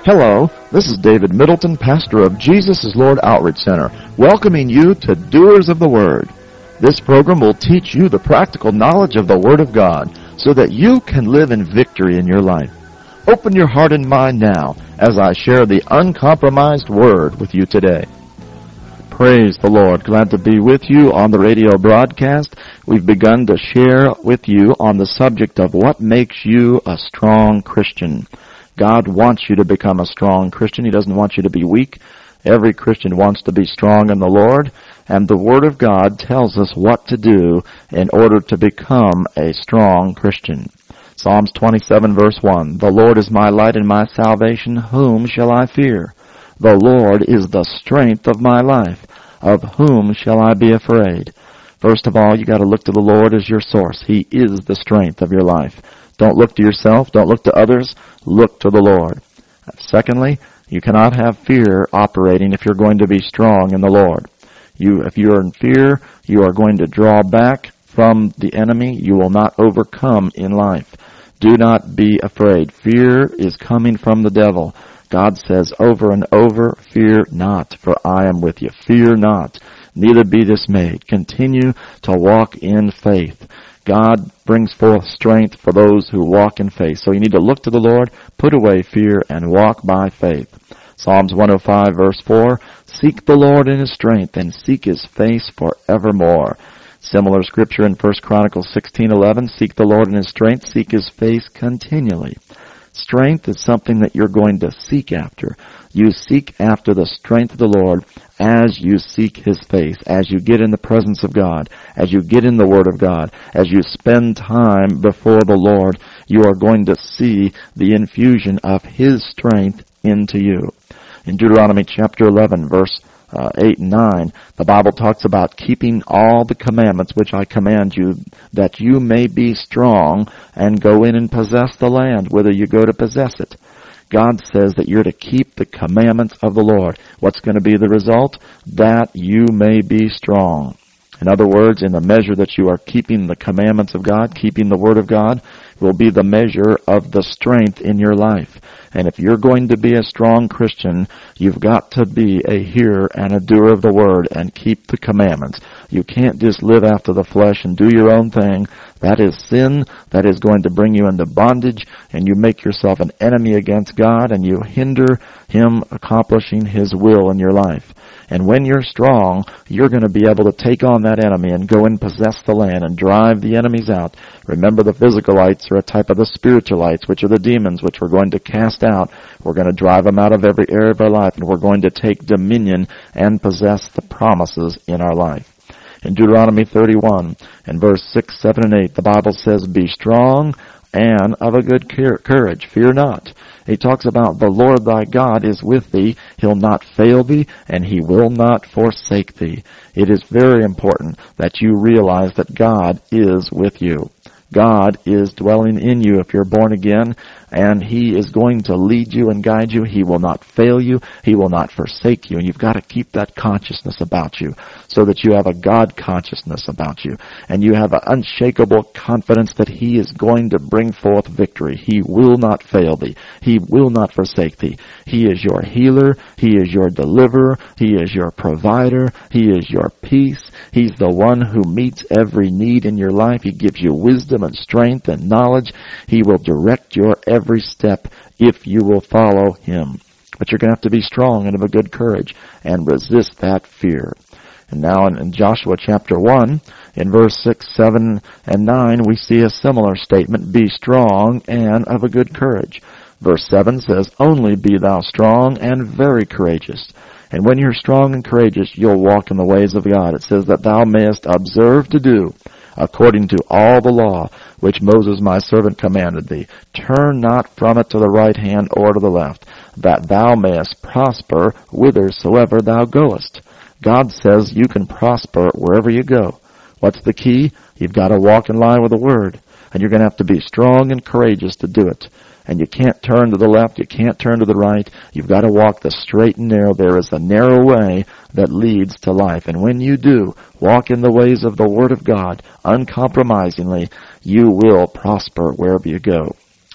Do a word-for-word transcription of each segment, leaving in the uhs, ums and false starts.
Hello, this is David Middleton, pastor of Jesus is Lord Outreach Center, welcoming you to Doers of the Word. This program will teach you the practical knowledge of the Word of God so that you can live in victory in your life. Open your heart and mind now as I share the uncompromised Word with you today. Praise the Lord. Glad to be with you on the radio broadcast. We've begun to share with you on the subject of what makes you a strong Christian. God wants you to become a strong Christian. He doesn't want you to be weak. Every Christian wants to be strong in the Lord, and the Word of God tells us what to do in order to become a strong Christian. Psalms twenty-seven verse one, The Lord is my light and my salvation, whom shall I fear? The Lord is the strength of my life, of whom shall I be afraid? First of all, you got to look to the Lord as your source. He is the strength of your life. Don't look to yourself. Don't look to others. Look to the Lord. Secondly, you cannot have fear operating if you're going to be strong in the Lord. You, if you are in fear, you are going to draw back from the enemy. You will not overcome in life. Do not be afraid. Fear is coming from the devil. God says over and over, fear not, for I am with you. Fear not, neither be dismayed. Continue to walk in faith. God brings forth strength for those who walk in faith. So you need to look to the Lord, put away fear, and walk by faith. Psalms one oh five verse four, Seek the Lord in His strength, and seek His face forevermore. Similar scripture in First Chronicles sixteen eleven, Seek the Lord in His strength, seek His face continually. Strength is something that you're going to seek after. You seek after the strength of the Lord as you seek His face, as you get in the presence of God, as you get in the Word of God, as you spend time before the Lord, you are going to see the infusion of His strength into you. In Deuteronomy chapter eleven, verse uh, eight and nine, the Bible talks about keeping all the commandments which I command you, that you may be strong and go in and possess the land, whither you go to possess it. God says that you're to keep the commandments of the Lord. What's going to be the result? That you may be strong. In other words, in the measure that you are keeping the commandments of God, keeping the Word of God, will be the measure of the strength in your life. And if you're going to be a strong Christian, you've got to be a hearer and a doer of the Word and keep the commandments. You can't just live after the flesh and do your own thing. That is sin. That is going to bring you into bondage, and you make yourself an enemy against God, and you hinder Him accomplishing His will in your life. And when you're strong, you're going to be able to take on that enemy and go and possess the land and drive the enemies out. Remember, the physical lights are a type of the spiritual lights, which are the demons, which we're going to cast out. We're going to drive them out of every area of our life, and we're going to take dominion and possess the promises in our life. In Deuteronomy thirty-one, in verse six, seven, and eight, the Bible says, Be strong and of a good courage. Fear not. He talks about the Lord thy God is with thee. He'll not fail thee, and He will not forsake thee. It is very important that you realize that God is with you. God is dwelling in you if you're born again, and He is going to lead you and guide you. He will not fail you. He will not forsake you. And you've got to keep that consciousness about you so that you have a God consciousness about you. And you have an unshakable confidence that He is going to bring forth victory. He will not fail thee. He will not forsake thee. He is your healer. He is your deliverer. He is your provider. He is your peace. He's the one who meets every need in your life. He gives you wisdom and strength and knowledge. He will direct your every step if you will follow Him. But you're going to have to be strong and of a good courage and resist that fear. And now in, in Joshua chapter one, in verse six, seven, and nine, we see a similar statement, Be strong and of a good courage. Verse seven says, Only be thou strong and very courageous. And when you're strong and courageous, you'll walk in the ways of God. It says that thou mayest observe to do according to all the law which Moses my servant commanded thee. Turn not from it to the right hand or to the left, that thou mayest prosper whithersoever thou goest. God says you can prosper wherever you go. What's the key? You've got to walk in line with the Word. And you're going to have to be strong and courageous to do it. And you can't turn to the left, you can't turn to the right. You've got to walk the straight and narrow. There is a narrow way that leads to life. And when you do walk in the ways of the Word of God uncompromisingly, you will prosper wherever you go.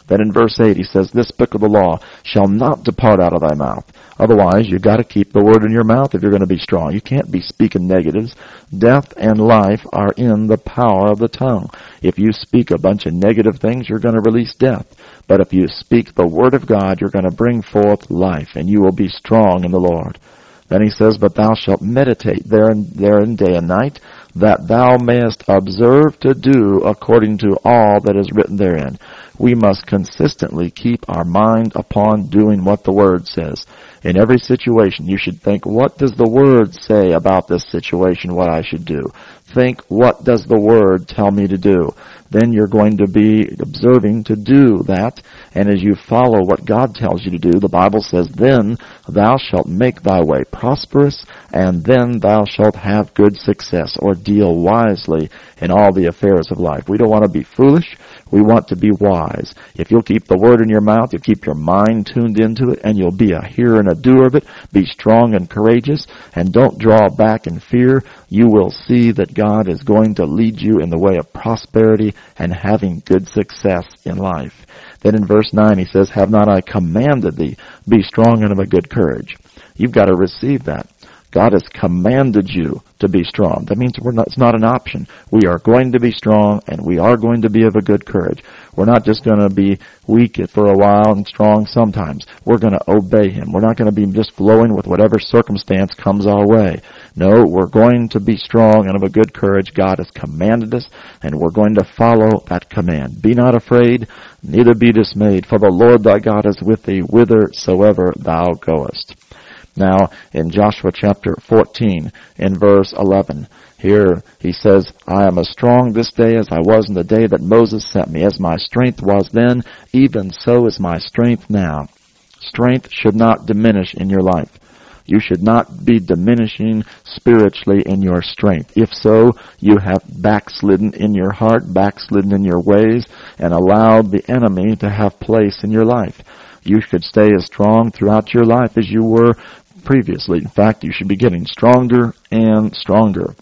Then in verse eight he says, this book of the law shall not depart out of thy mouth. Otherwise, you've got to keep the word in your mouth if you're going to be strong. You can't be speaking negatives. Death and life are in the power of the tongue. If you speak a bunch of negative things, you're going to release death. But if you speak the word of God, you're going to bring forth life, and you will be strong in the Lord. Then he says, but thou shalt meditate therein, therein day and night, that thou mayest observe to do according to all that is written therein. We must consistently keep our mind upon doing what the Word says. In every situation, you should think, what does the Word say about this situation, what I should do? Think, what does the Word tell me to do? Then you're going to be observing to do that. And as you follow what God tells you to do, the Bible says, then thou shalt make thy way prosperous, and then thou shalt have good success, or deal wisely in all the affairs of life. We don't want to be foolish. We want to be wise. If you'll keep the word in your mouth, you'll keep your mind tuned into it, and you'll be a hearer and a doer of it. Be strong and courageous, and don't draw back in fear. You will see that God is going to lead you in the way of prosperity and having good success in life. Then in verse nine he says, have not I commanded thee, be strong and of a good courage. You've got to receive that. God has commanded you to be strong. That means we're not, it's not an option. We are going to be strong, and we are going to be of a good courage. We're not just going to be weak for a while and strong sometimes. We're going to obey Him. We're not going to be just flowing with whatever circumstance comes our way. No, we're going to be strong and of a good courage. God has commanded us, and we're going to follow that command. Be not afraid, neither be dismayed, for the Lord thy God is with thee whithersoever thou goest. Now, in Joshua chapter fourteen, in verse eleven, here he says, I am as strong this day as I was in the day that Moses sent me. As my strength was then, even so is my strength now. Strength should not diminish in your life. You should not be diminishing spiritually in your strength. If so, you have backslidden in your heart, backslidden in your ways, and allowed the enemy to have place in your life. You should stay as strong throughout your life as you were previously. In fact, you should be getting stronger and stronger.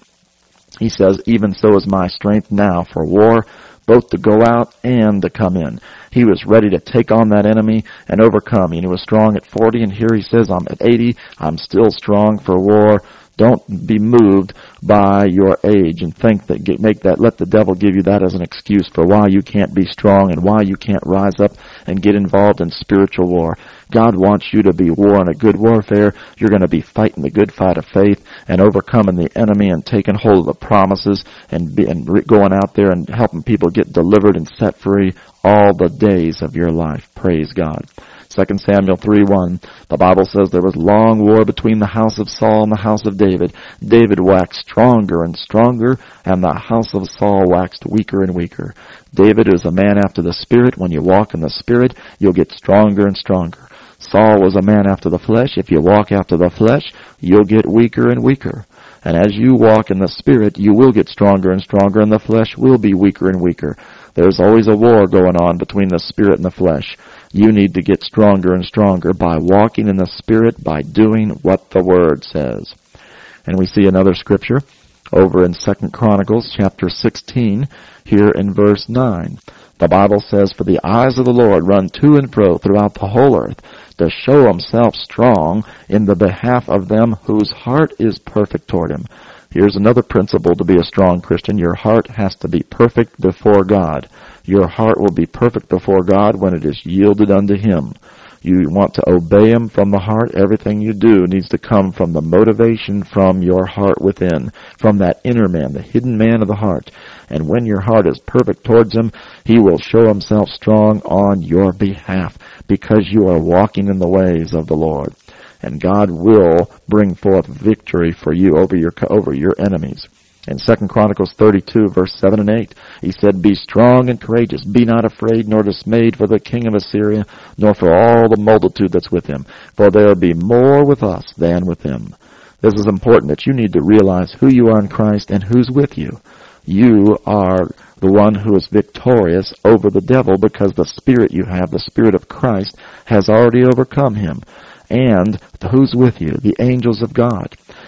He says, even so is my strength now for war, both to go out and to come in. He was ready to take on that enemy and overcome. And he was strong at forty, and here he says, I'm at eighty, I'm still strong for war. Don't be moved by your age and think that, get, make that, let the devil give you that as an excuse for why you can't be strong and why you can't rise up and get involved in spiritual war. God wants you to be warring a good warfare. You're going to be fighting the good fight of faith and overcoming the enemy and taking hold of the promises and, be, and going out there and helping people get delivered and set free all the days of your life. Praise God. Second Samuel three one, the Bible says there was long war between the house of Saul and the house of David. David waxed stronger and stronger, and the house of Saul waxed weaker and weaker. David is a man after the Spirit. When you walk in the Spirit, you'll get stronger and stronger. Saul was a man after the flesh. If you walk after the flesh, you'll get weaker and weaker. And as you walk in the Spirit, you will get stronger and stronger, and the flesh will be weaker and weaker. There's always a war going on between the Spirit and the flesh. You need to get stronger and stronger by walking in the Spirit, by doing what the Word says. And we see another scripture over in Second Chronicles chapter sixteen, here in verse nine. The Bible says, for the eyes of the Lord run to and fro throughout the whole earth, to show himself strong in the behalf of them whose heart is perfect toward him. Here's another principle to be a strong Christian. Your heart has to be perfect before God. Your heart will be perfect before God when it is yielded unto Him. You want to obey Him from the heart. Everything you do needs to come from the motivation from your heart within, from that inner man, the hidden man of the heart. And when your heart is perfect towards Him, He will show Himself strong on your behalf because you are walking in the ways of the Lord. And God will bring forth victory for you over your over your enemies. In Second Chronicles thirty-two, verse seven and eight, he said, be strong and courageous, be not afraid nor dismayed for the king of Assyria, nor for all the multitude that's with him, for there be more with us than with him. This is important, that you need to realize who you are in Christ and who's with you. You are the one who is victorious over the devil because the Spirit you have, the Spirit of Christ, has already overcome him. And who's with you? The angels of God.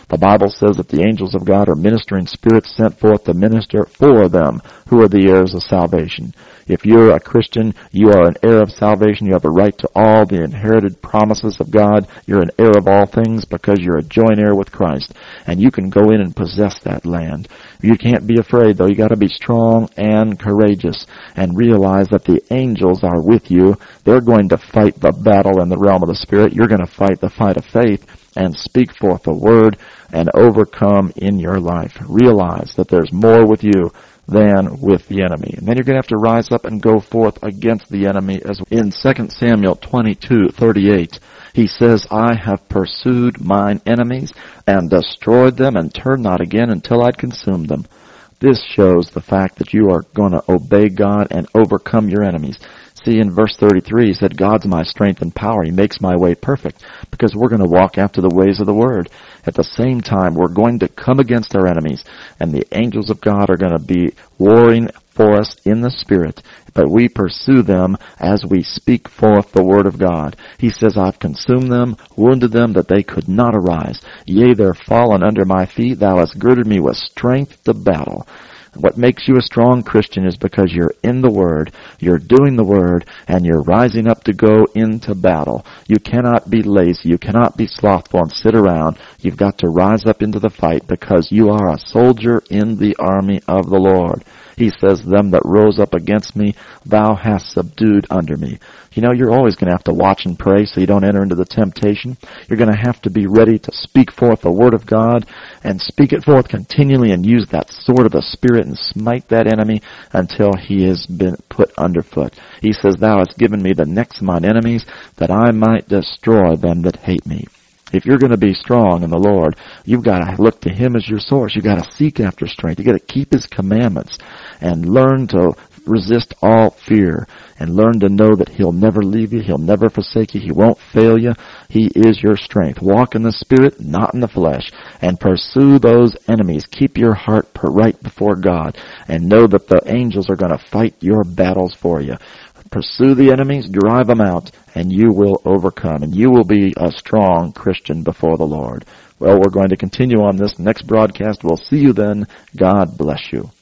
The Bible says that the angels of God are ministering spirits sent forth to minister for them who are the heirs of salvation. If you're a Christian, you are an heir of salvation. You have a right to all the inherited promises of God. You're an heir of all things because you're a joint heir with Christ. And you can go in and possess that land. You can't be afraid, though. You got to be strong and courageous and realize that the angels are with you. They're going to fight the battle in the realm of the Spirit. You're going to fight the fight of faith and speak forth the word and overcome in your life. Realize that there's more with you than with the enemy. And then you're going to have to rise up and go forth against the enemy. As in Second Samuel twenty-two thirty-eight, he says, I have pursued mine enemies and destroyed them and turned not again until I'd consumed them. This shows the fact that you are going to obey God and overcome your enemies. See, in verse thirty-three, he said, God's my strength and power. He makes my way perfect, because we're going to walk after the ways of the Word. At the same time, we're going to come against our enemies, and the angels of God are going to be warring for us in the Spirit, but we pursue them as we speak forth the Word of God. He says, I've consumed them, wounded them, that they could not arise. Yea, they're fallen under my feet. Thou hast girded me with strength to battle. What makes you a strong Christian is because you're in the Word, you're doing the Word, and you're rising up to go into battle. You cannot be lazy, you cannot be slothful and sit around. You've got to rise up into the fight because you are a soldier in the army of the Lord. He says, them that rose up against me, thou hast subdued under me. You know, you're always going to have to watch and pray so you don't enter into the temptation. You're going to have to be ready to speak forth the Word of God and speak it forth continually and use that sword of the Spirit and smite that enemy until he has been put underfoot. He says, thou hast given me the necks of mine enemies that I might destroy them that hate me. If you're going to be strong in the Lord, you've got to look to Him as your source. You've got to seek after strength. You've got to keep His commandments and learn to resist all fear and learn to know that He'll never leave you. He'll never forsake you. He won't fail you. He is your strength. Walk in the Spirit, not in the flesh, and pursue those enemies. Keep your heart right before God and know that the angels are going to fight your battles for you. Pursue the enemies, drive them out, and you will overcome, and you will be a strong Christian before the Lord. Well, we're going to continue on this next broadcast. We'll see you then. God bless you.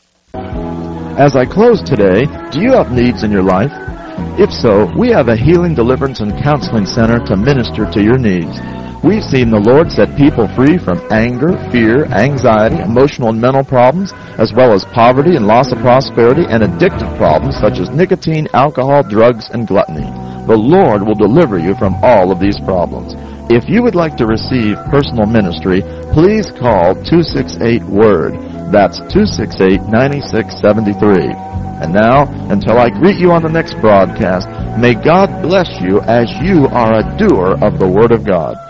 As I close today, do you have needs in your life? If so, we have a healing, deliverance, and counseling center to minister to your needs. We've seen the Lord set people free from anger, fear, anxiety, emotional and mental problems, as well as poverty and loss of prosperity and addictive problems such as nicotine, alcohol, drugs, and gluttony. The Lord will deliver you from all of these problems. If you would like to receive personal ministry, please call two six eight WORD. That's two six eight, nine six seven three. And now, until I greet you on the next broadcast, may God bless you as you are a doer of the Word of God.